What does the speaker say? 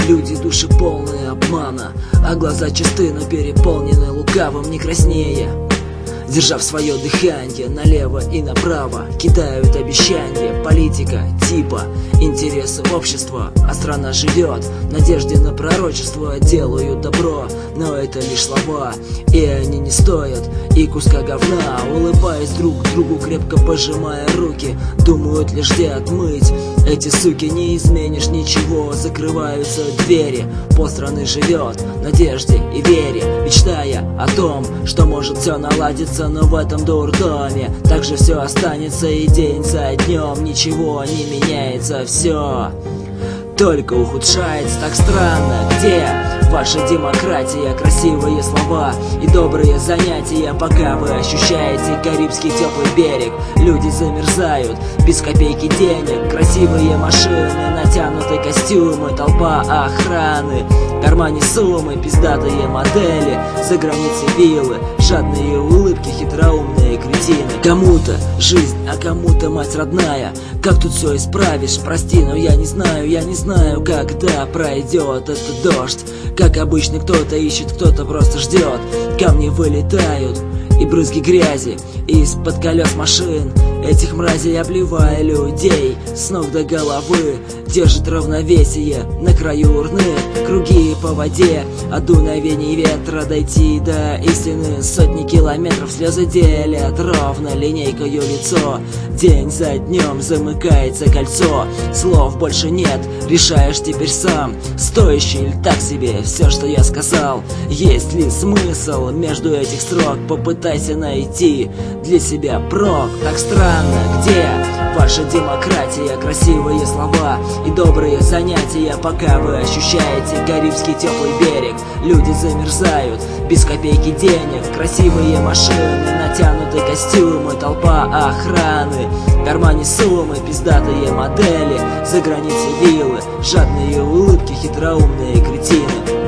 Люди души полные обмана, а глаза чисты, но переполнены лукавым не краснея. Держав свое дыхание налево и направо, кидают обещания, политика типа интересы общества, а страна живет в надежде на пророчество. Делают добро, но это лишь слова, и они не стоят и куска говна. Улыбаясь друг другу, крепко пожимая руки, думают лишь где отмыть эти суки. Не изменишь ничего, закрываются двери. Полстраны живет в надежде и вере, мечтая о том, что может все наладиться. Но в этом дурдоме также все останется, и день за днем ничего не меняется. Все только ухудшается. Так странно, где ваша демократия, красивые слова и добрые занятия, пока вы ощущаете Карибский теплый берег. Люди замерзают без копейки денег, красивые машины, натянутые костюмы, толпа охраны, в кармане суммы, пиздатые модели, за границей виллы, жадные улыбки, хитроумные кретины. Кому-то жизнь, а кому-то мать родная. Как тут все исправишь? Прости, но я не знаю, когда пройдет этот дождь. Как обычно, кто-то ищет, кто-то просто ждет. Камни вылетают и брызги грязи из-под колес машин. Этих мразей обливая людей с ног до головы, держит равновесие на краю урны. Круги по воде, от дуновений ветра дойти до истины. Сотни километров слезы делят ровно линейкою лицо. День за днем замыкается кольцо, слов больше нет, решаешь теперь сам. Стоящий или так себе все, что я сказал? Есть ли смысл между этих строк? Попытайся найти для себя прок. Так странно, где ваша демократия, красивые слова и добрые занятия, пока вы ощущаете Карибский теплый берег. Люди замерзают без копейки денег, красивые машины, натянутые костюмы, толпа охраны, в кармане суммы, пиздатые модели, за границей виллы, жадные улыбки, хитроумные кретины.